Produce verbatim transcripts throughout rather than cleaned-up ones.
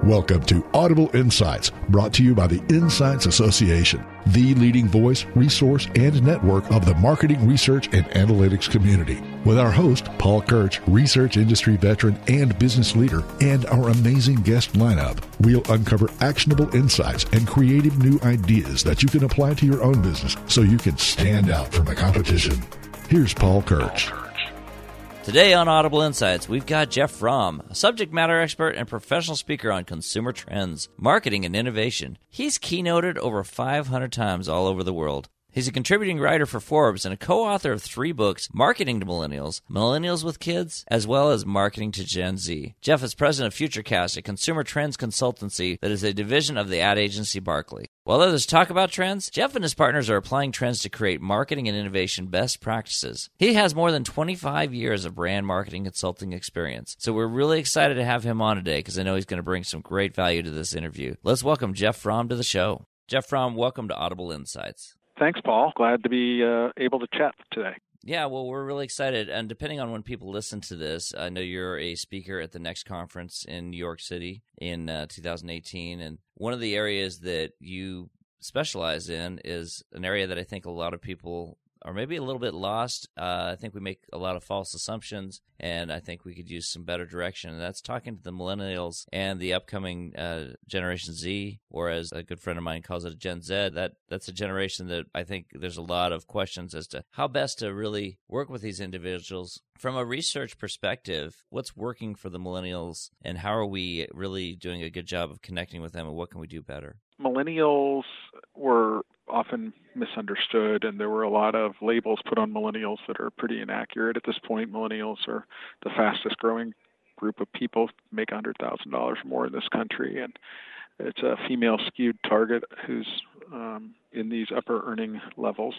Welcome to Audible Insights, brought to you by the Insights Association, the leading voice, resource, and network of the marketing, research, and analytics community. With our host, Paul Kirch, research industry veteran and business leader, and our amazing guest lineup, we'll uncover actionable insights and creative new ideas that you can apply to your own business so you can stand out from the competition. Here's Paul Kirch. Today on Audible Insights, we've got Jeff Fromm, a subject matter expert and professional speaker on consumer trends, marketing, and innovation. He's keynoted over five hundred times all over the world. He's a contributing writer for Forbes and a co-author of three books, Marketing to Millennials, Millennials with Kids, as well as Marketing to Gen Z. Jeff is president of Futurecast, a consumer trends consultancy that is a division of the ad agency Barkley. While others talk about trends, Jeff and his partners are applying trends to create marketing and innovation best practices. He has more than twenty-five years of brand marketing consulting experience, so we're really excited to have him on today because I know he's going to bring some great value to this interview. Let's welcome Jeff Fromm to the show. Jeff Fromm, welcome to Audible Insights. Thanks, Paul. Glad to be uh, able to chat today. Yeah, well, we're really excited. And depending on when people listen to this, I know you're a speaker at the next conference in New York City in uh, two thousand eighteen. And one of the areas that you specialize in is an area that I think a lot of people are maybe a little bit lost. Uh, I think we make a lot of false assumptions, and I think we could use some better direction. And that's talking to the millennials and the upcoming uh, Generation Z, or as a good friend of mine calls it, a Gen Z. That that's a generation that I think there's a lot of questions as to how best to really work with these individuals. From a research perspective, what's working for the millennials, and how are we really doing a good job of connecting with them, and what can we do better? Millennials were often misunderstood, and there were a lot of labels put on millennials that are pretty inaccurate. At this point, millennials are the fastest growing group of people, make one hundred thousand dollars more in this country, and it's a female skewed target who's um, in these upper earning levels.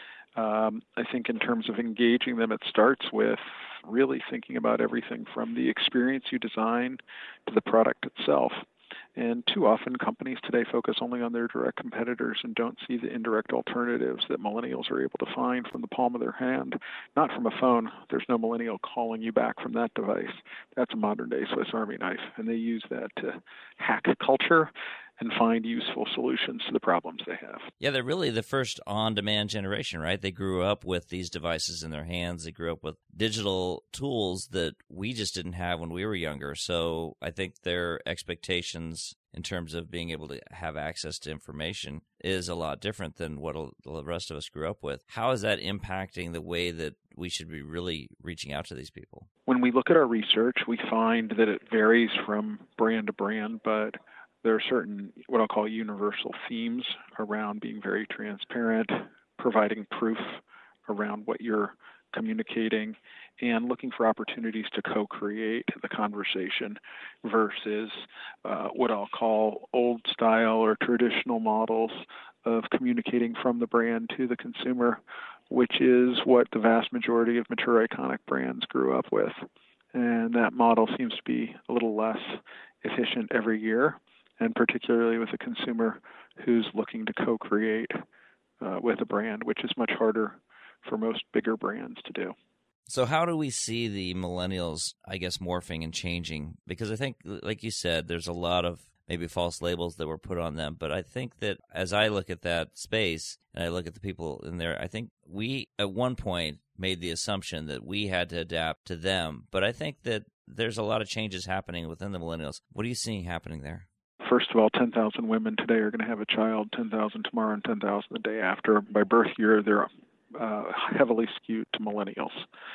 Um, I think in terms of engaging them, it starts with really thinking about everything from the experience you design to the product itself. And too often, companies today focus only on their direct competitors and don't see the indirect alternatives that millennials are able to find from the palm of their hand, not from a phone. There's no millennial calling you back from that device. That's a modern-day Swiss Army knife, and they use that to hack culture and find useful solutions to the problems they have. Yeah, they're really the first on-demand generation, right? They grew up with these devices in their hands. They grew up with digital tools that we just didn't have when we were younger. So I think their expectations in terms of being able to have access to information is a lot different than what the rest of us grew up with. How is that impacting the way that we should be really reaching out to these people? When we look at our research, we find that it varies from brand to brand, but there are certain, what I'll call universal themes around being very transparent, providing proof around what you're communicating, and looking for opportunities to co-create the conversation versus uh, what I'll call old style or traditional models of communicating from the brand to the consumer, which is what the vast majority of mature iconic brands grew up with. And that model seems to be a little less efficient every year, and particularly with a consumer who's looking to co-create uh, with a brand, which is much harder for most bigger brands to do. So how do we see the millennials, I guess, morphing and changing? Because I think, like you said, there's a lot of maybe false labels that were put on them. But I think that as I look at that space and I look at the people in there, I think we at one point made the assumption that we had to adapt to them. But I think that there's a lot of changes happening within the millennials. What are you seeing happening there? First of all, ten thousand women today are going to have a child, ten thousand tomorrow, and ten thousand the day after. By birth year, they're uh, heavily skewed to millennials.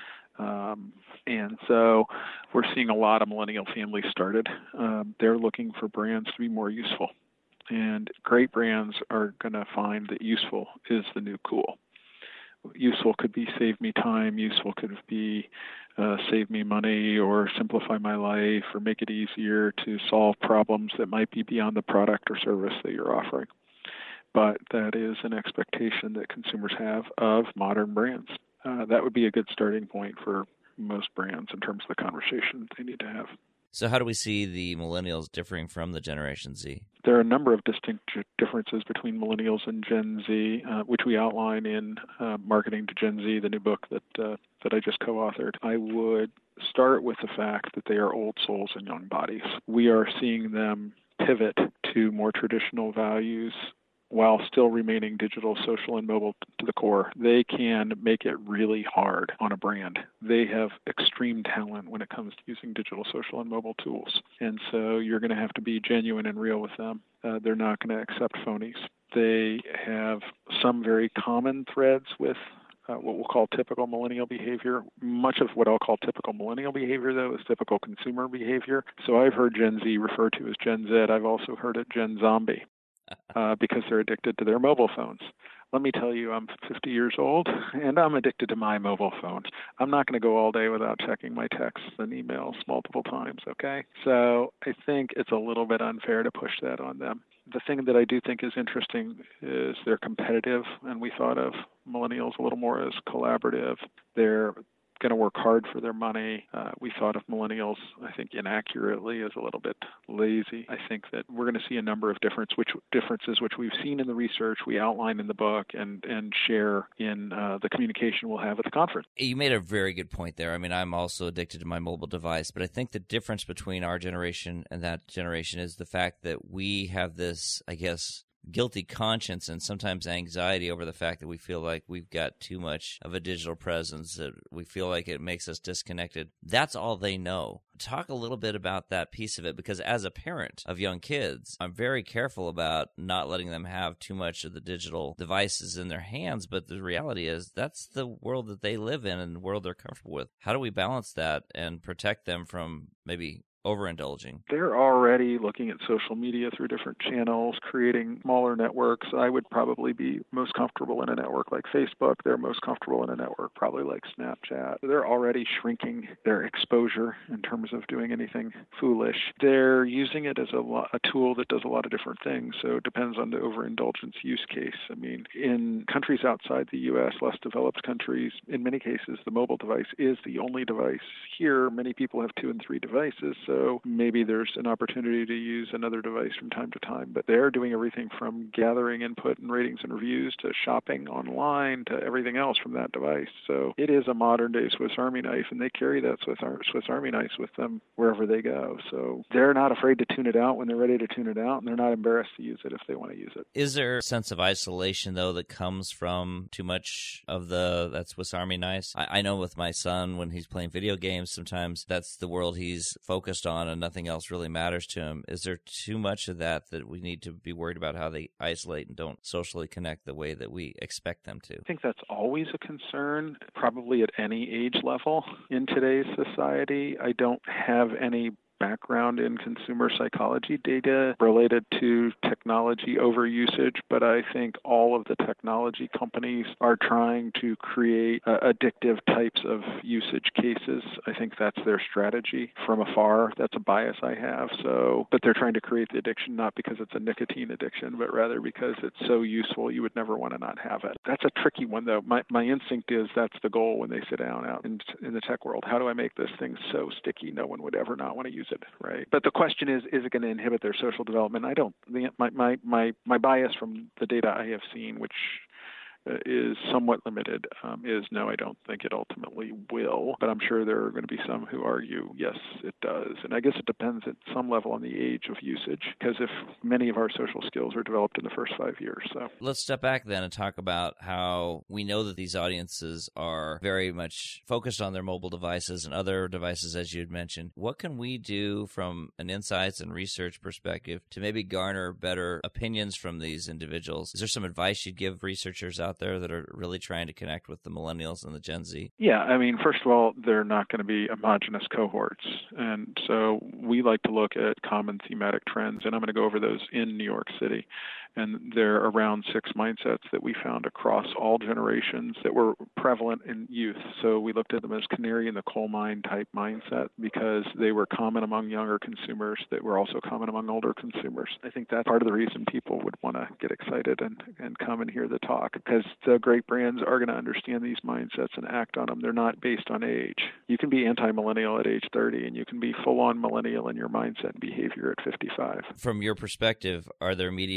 Um, and so we're seeing a lot of millennial families started. Um, they're looking for brands to be more useful. And great brands are going to find that useful is the new cool. Useful could be save me time, useful could be uh, save me money or simplify my life or make it easier to solve problems that might be beyond the product or service that you're offering. But that is an expectation that consumers have of modern brands. Uh, that would be a good starting point for most brands in terms of the conversation they need to have. So how do we see the millennials differing from the Generation Z? There are a number of distinct differences between millennials and Gen Z, uh, which we outline in uh, Marketing to Gen Z, the new book that uh, that I just co-authored. I would start with the fact that they are old souls and young bodies. We are seeing them pivot to more traditional values while still remaining digital, social, and mobile to the core. They can make it really hard on a brand. They have extreme talent when it comes to using digital, social, and mobile tools. And so you're going to have to be genuine and real with them. Uh, they're not going to accept phonies. They have some very common threads with Uh, what we'll call typical millennial behavior. Much of what I'll call typical millennial behavior, though, is typical consumer behavior. So I've heard Gen Z referred to as Gen Z. I've also heard it Gen Zombie uh, because they're addicted to their mobile phones. Let me tell you, I'm fifty years old, and I'm addicted to my mobile phone. I'm not going to go all day without checking my texts and emails multiple times, okay? So I think it's a little bit unfair to push that on them. The thing that I do think is interesting is they're competitive, and we thought of millennials a little more as collaborative. They're going to work hard for their money. Uh, we thought of millennials, I think, inaccurately as a little bit lazy. I think that we're going to see a number of difference, which differences which we've seen in the research, we outline in the book, and, and share in uh, the communication we'll have at the conference. You made a very good point there. I mean, I'm also addicted to my mobile device, but I think the difference between our generation and that generation is the fact that we have this, I guess, guilty conscience and sometimes anxiety over the fact that we feel like we've got too much of a digital presence, that we feel like it makes us disconnected. That's all they know. Talk a little bit about that piece of it, because as a parent of young kids, I'm very careful about not letting them have too much of the digital devices in their hands, but the reality is that's the world that they live in and the world they're comfortable with. How do we balance that and protect them from maybe overindulging? They're already looking at social media through different channels, creating smaller networks. I would probably be most comfortable in a network like Facebook. They're most comfortable in a network probably like Snapchat. They're already shrinking their exposure in terms of doing anything foolish. They're using it as a, lo- a tool that does a lot of different things, so it depends on the overindulgence use case. I mean, in countries outside the U S, less developed countries, in many cases, the mobile device is the only device. Here, many people have two and three devices, so maybe there's an opportunity to use another device from time to time. But they're doing everything from gathering input and ratings and reviews to shopping online to everything else from that device. So it is a modern-day Swiss Army knife, and they carry that Swiss, Ar- Swiss Army knife with them wherever they go. So they're not afraid to tune it out when they're ready to tune it out, and they're not embarrassed to use it if they want to use it. Is there a sense of isolation, though, that comes from too much of the that Swiss Army knife? I, I know with my son, when he's playing video games, sometimes that's the world he's focused on and nothing else really matters to him. Is there too much of that that we need to be worried about how they isolate and don't socially connect the way that we expect them to? I think that's always a concern, probably at any age level in today's society. I don't have any background in consumer psychology data related to technology overusage, but I think all of the technology companies are trying to create uh, addictive types of usage cases. I think that's their strategy from afar. That's a bias I have. So, but they're trying to create the addiction not because it's a nicotine addiction, but rather because it's so useful you would never want to not have it. That's a tricky one, though. My my instinct is that's the goal when they sit down out in, in the tech world. How do I make this thing so sticky no one would ever not want to use it, right? But the question is, is it going to inhibit their social development? I don't. The, my, my, my, my bias from the data I have seen, which uh, is somewhat limited, um, is no, I don't think it ultimately will. But I'm sure there are going to be some who argue, yes, it does. And I guess it depends at some level on the age of usage, because if many of our social skills are developed in the first five years. So let's step back then and talk about how we know that these audiences are very much focused on their mobile devices and other devices, as you had mentioned. What can we do from an insights and research perspective to maybe garner better opinions from these individuals? Is there some advice you'd give researchers out there that are really trying to connect with the millennials and the Gen Z? Yeah, I mean, first of all, they're not going to be homogenous cohorts. And so we like to look at common thematic trends, and I'm going to go over those in New York City. And there are around six mindsets that we found across all generations that were prevalent in youth. So we looked at them as canary in the coal mine type mindset because they were common among younger consumers that were also common among older consumers. I think that's part of the reason people would want to get excited and, and come and hear the talk, because the great brands are going to understand these mindsets and act on them. They're not based on age. You can be anti-millennial at age thirty, and you can be full-on millennial in your mindset and behavior at fifty-five. From your perspective, are there mediums that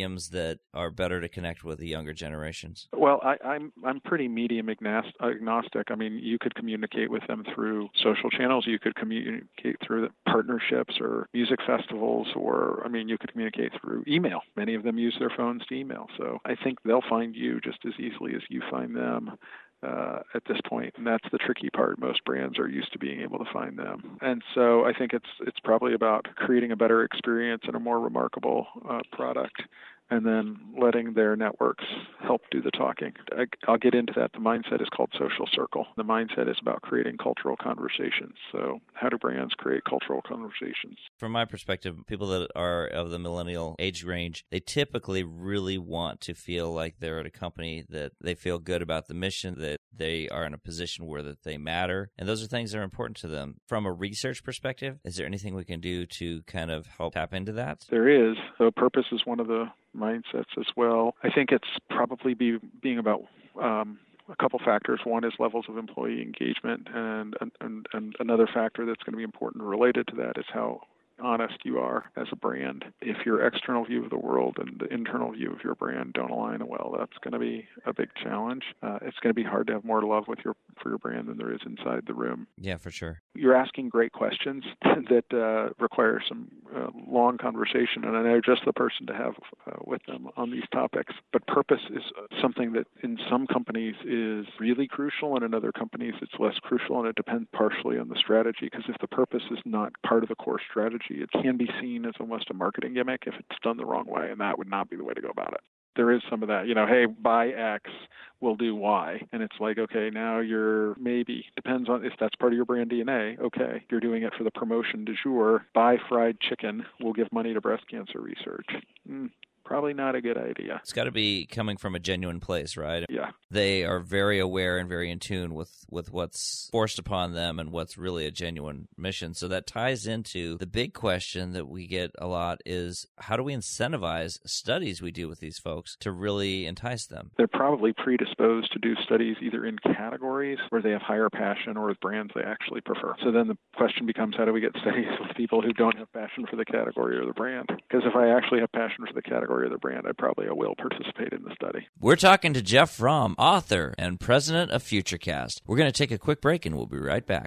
that are better to connect with the younger generations? Well, I, I'm I'm pretty medium agnostic. I mean, you could communicate with them through social channels. You could communicate through partnerships or music festivals, or, I mean, you could communicate through email. Many of them use their phones to email. So I think they'll find you just as easily as you find them. Uh, at this point, and that's the tricky part. Most brands are used to being able to find them, and so I think it's it's probably about creating a better experience and a more remarkable uh, product, and then letting their networks help do the talking. I, I'll get into that. The mindset is called Social Circle. The mindset is about creating cultural conversations. So how do brands create cultural conversations? From my perspective, people that are of the millennial age range, they typically really want to feel like they're at a company that they feel good about the mission, that they are in a position where that they matter, and those are things that are important to them. From a research perspective, is there anything we can do to kind of help tap into that? There is. So purpose is one of the mindsets as well. I think it's probably be, being about um, a couple factors. One is levels of employee engagement, and, and, and another factor that's going to be important related to that is how honest you are as a brand. If your external view of the world and the internal view of your brand don't align well, that's going to be a big challenge. Uh, it's going to be hard to have more love with your for your brand than there is inside the room. Yeah, for sure. You're asking great questions that uh, require some uh, long conversation, and I know just the person to have uh, with them on these topics. But purpose is something that in some companies is really crucial, and in other companies it's less crucial, and it depends partially on the strategy, because if the purpose is not part of the core strategy, it can be seen as almost a marketing gimmick if it's done the wrong way, and that would not be the way to go about it. There is some of that, you know, hey, buy X, we'll do Y. And it's like, okay, now you're maybe, depends on if that's part of your brand D N A, okay, you're doing it for the promotion du jour, buy fried chicken, we'll give money to breast cancer research. Mm. Probably not a good idea. It's got to be coming from a genuine place, right? Yeah. They are very aware and very in tune with, with what's forced upon them and what's really a genuine mission. So that ties into the big question that we get a lot is, how do we incentivize studies we do with these folks to really entice them? They're probably predisposed to do studies either in categories where they have higher passion or with brands they actually prefer. So then the question becomes, how do we get studies with people who don't have passion for the category or the brand? Because if I actually have passion for the category or the brand, I probably will participate in the study. We're talking to Jeff Fromm, author and president of FutureCast. We're going to take a quick break, and we'll be right back.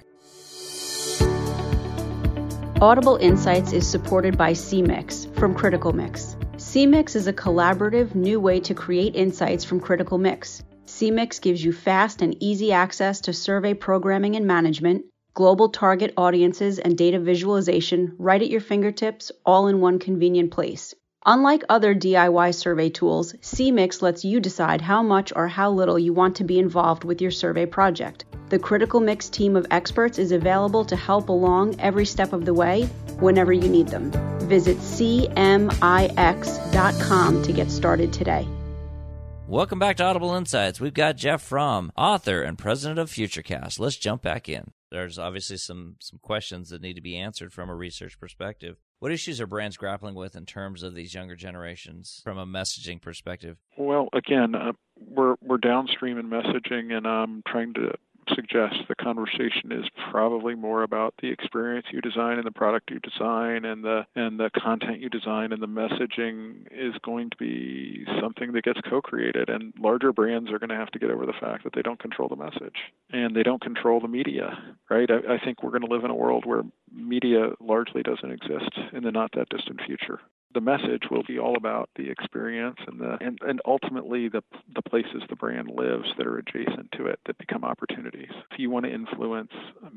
Audible Insights is supported by C Mix from Critical Mix. C Mix is a collaborative new way to create insights from Critical Mix. C Mix gives you fast and easy access to survey programming and management, global target audiences, and data visualization right at your fingertips, all in one convenient place. Unlike other D I Y survey tools, C Mix lets you decide how much or how little you want to be involved with your survey project. The Critical Mix team of experts is available to help along every step of the way, whenever you need them. Visit C M I X dot com to get started today. Welcome back to Audible Insights. We've got Jeff Fromm, author and president of FutureCast. Let's jump back in. There's obviously some some questions that need to be answered from a research perspective. What issues are brands grappling with in terms of these younger generations from a messaging perspective? Well, again, uh, we're we're downstream in messaging, and I'm trying to suggest the conversation is probably more about the experience you design and the product you design and the and the content you design, and the messaging is going to be something that gets co-created, and larger brands are going to have to get over the fact that they don't control the message and they don't control the media, right? I, I think we're going to live in a world where media largely doesn't exist in the not that distant future. The message will be all about the experience and the and, and ultimately the the places the brand lives that are adjacent to it that become opportunities. If you want to influence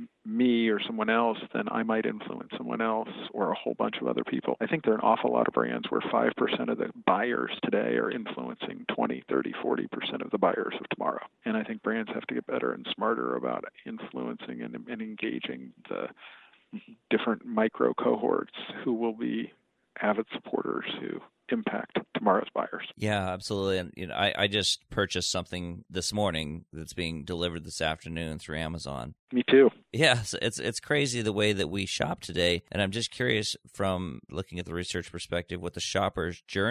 me or someone else, then I might influence someone else or a whole bunch of other people. I think there are an awful lot of brands where five percent of the buyers today are influencing twenty, thirty, forty percent of the buyers of tomorrow. And I think brands have to get better and smarter about influencing and, and engaging the different micro cohorts who will be avid supporters who impact tomorrow's buyers. Yeah, absolutely. And you know, I, I just purchased something this morning that's being delivered this afternoon through Amazon. Me too. Yeah, it's, it's it's crazy the way that we shop today. And I'm just curious, from looking at the research perspective, what the shopper's journey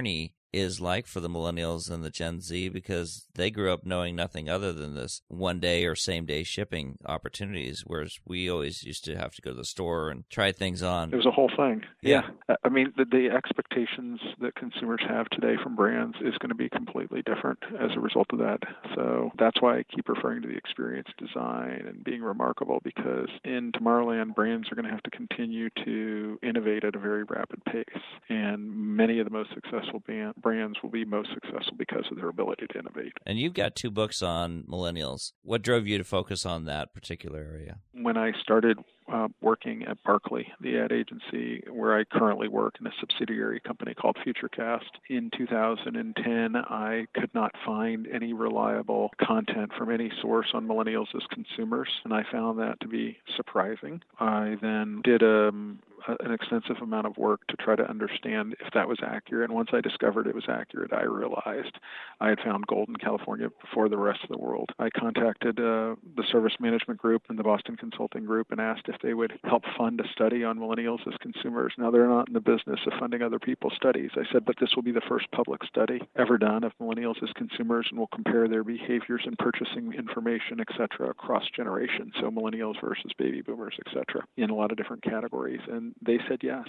is like for the millennials and the Gen Z, because they grew up knowing nothing other than this one-day or same-day shipping opportunities, whereas we always used to have to go to the store and try things on. It was a whole thing. Yeah. yeah. I mean, the, the expectations that consumers have today from brands is going to be completely different as a result of that. So that's why I keep referring to the experience design and being remarkable, because in Tomorrowland, brands are going to have to continue to innovate at a very rapid pace. And many of the most successful band, brands will be most successful because of their ability to innovate. And you've got two books on millennials. What drove you to focus on that particular area? When I started uh, working at Barkley, the ad agency where I currently work, in a subsidiary company called FutureCast, in two thousand ten, I could not find any reliable content from any source on millennials as consumers, and I found that to be surprising. I then did a an extensive amount of work to try to understand if that was accurate. And once I discovered it was accurate, I realized I had found gold in California before the rest of the world. I contacted uh, the Service Management Group and the Boston Consulting Group and asked if they would help fund a study on millennials as consumers. Now, they're not in the business of funding other people's studies. I said, but this will be the first public study ever done of millennials as consumers, and will compare their behaviors in purchasing information, et cetera, across generations. So millennials versus baby boomers, et cetera, in a lot of different categories. And they said yes.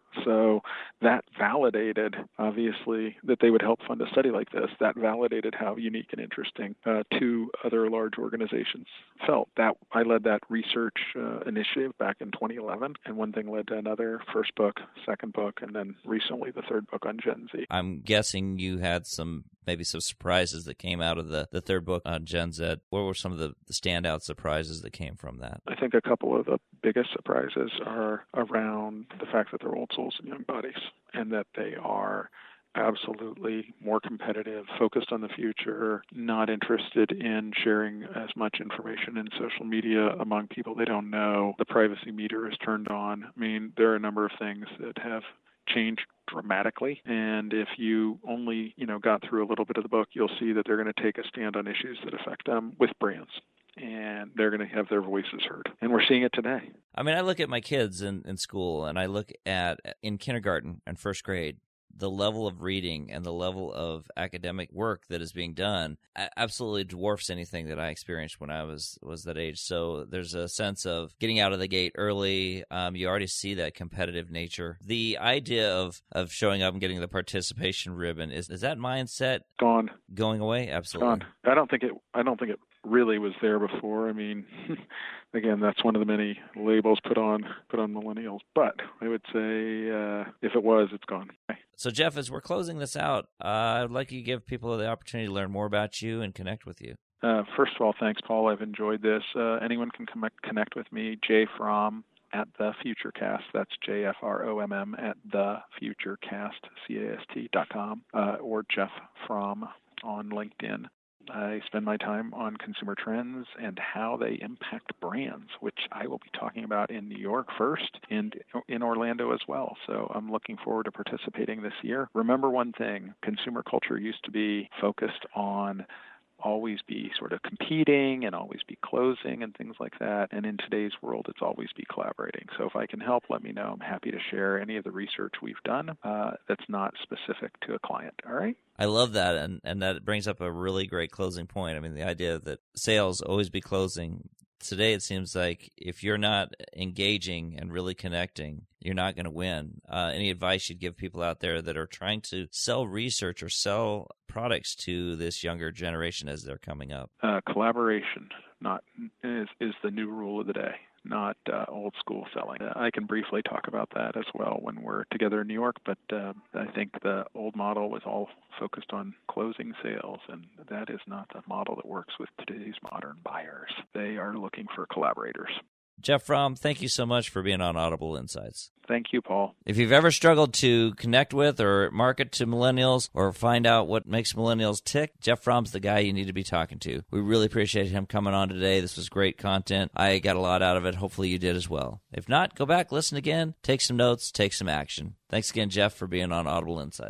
So that validated, obviously, that they would help fund a study like this. That validated how unique and interesting uh, two other large organizations felt. That I led that research uh, initiative back in twenty eleven, and one thing led to another. First book, second book, and then recently the third book on Gen Z. I'm guessing you had some maybe some surprises that came out of the, the third book on Gen Z. What were some of the, the standout surprises that came from that? I think a couple of the biggest surprises are around the fact that they're old souls and young bodies, and that they are absolutely more competitive, focused on the future, not interested in sharing as much information in social media among people they don't know. The privacy meter is turned on. I mean, there are a number of things that have changed dramatically, and if you only, you know, got through a little bit of the book, you'll see that they're going to take a stand on issues that affect them with brands, and they're going to have their voices heard. And we're seeing it today. I mean, I look at my kids in, in school, and I look at, in kindergarten and first grade, the level of reading and the level of academic work that is being done absolutely dwarfs anything that I experienced when I was, was that age. So there's a sense of getting out of the gate early. Um, you already see that competitive nature. The idea of, of showing up and getting the participation ribbon, is, is that mindset gone, going away? Absolutely. Gone. I don't think it, I don't think it really was there before. I mean, again, that's one of the many labels put on put on millennials. But I would say uh, if it was, it's gone. So, Jeff, as we're closing this out, uh, I'd like you to give people the opportunity to learn more about you and connect with you. Uh, first of all, thanks, Paul. I've enjoyed this. Uh, anyone can com- connect with me, J Fromm at the FutureCast. That's J F R O M M at the FutureCast, C A S T dot com, uh, or Jeff Fromm on LinkedIn. I spend my time on consumer trends and how they impact brands, which I will be talking about in New York first and in Orlando as well. So I'm looking forward to participating this year. Remember one thing, consumer culture used to be focused on always be sort of competing and always be closing and things like that. And in today's world, it's always be collaborating. So if I can help, let me know. I'm happy to share any of the research we've done uh, that's not specific to a client. All right? I love that, and, and that brings up a really great closing point. I mean, the idea that sales always be closing. Today, it seems like if you're not engaging and really connecting, you're not going to win. Uh, any advice you'd give people out there that are trying to sell research or sell products to this younger generation as they're coming up? Uh, collaboration not is, is the new rule of the day, not uh, old school selling. Uh, I can briefly talk about that as well when we're together in New York, but uh, I think the old model was all focused on closing sales, and that is not the model that works with today's modern buyers. They are looking for collaborators. Jeff Fromm, thank you so much for being on Audible Insights. Thank you, Paul. If you've ever struggled to connect with or market to millennials or find out what makes millennials tick, Jeff Fromm's the guy you need to be talking to. We really appreciate him coming on today. This was great content. I got a lot out of it. Hopefully you did as well. If not, go back, listen again, take some notes, take some action. Thanks again, Jeff, for being on Audible Insights.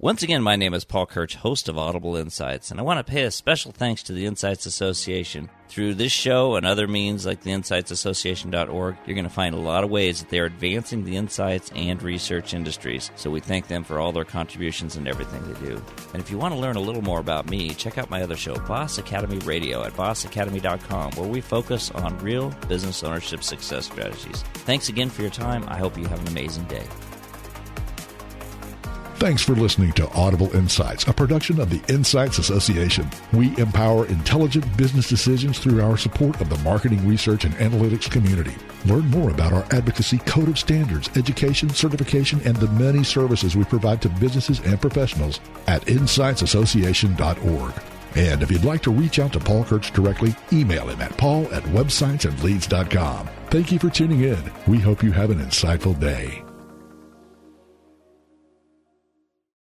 Once again, my name is Paul Kirch, host of Audible Insights, and I want to pay a special thanks to the Insights Association. Through this show and other means like the insights association dot org, you're going to find a lot of ways that they are advancing the insights and research industries. So we thank them for all their contributions and everything they do. And if you want to learn a little more about me, check out my other show, Boss Academy Radio, at boss academy dot com, where we focus on real business ownership success strategies. Thanks again for your time. I hope you have an amazing day. Thanks for listening to Audible Insights, a production of the Insights Association. We empower intelligent business decisions through our support of the marketing research and analytics community. Learn more about our advocacy code of standards, education, certification, and the many services we provide to businesses and professionals at insights association dot org. And if you'd like to reach out to Paul Kirch directly, email him at paul at websites and leads dot com. Thank you for tuning in. We hope you have an insightful day.